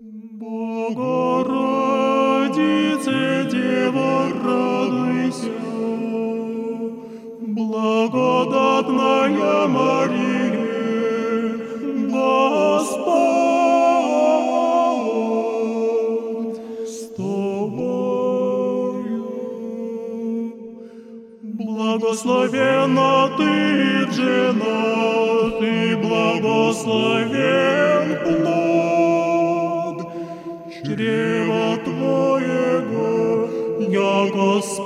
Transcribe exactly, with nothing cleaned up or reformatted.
Богородице, Дева, радуйся, благодатная Мария, Господь с тобою. Благословенна ты в женах, и благословен плод чрева Твоего, яко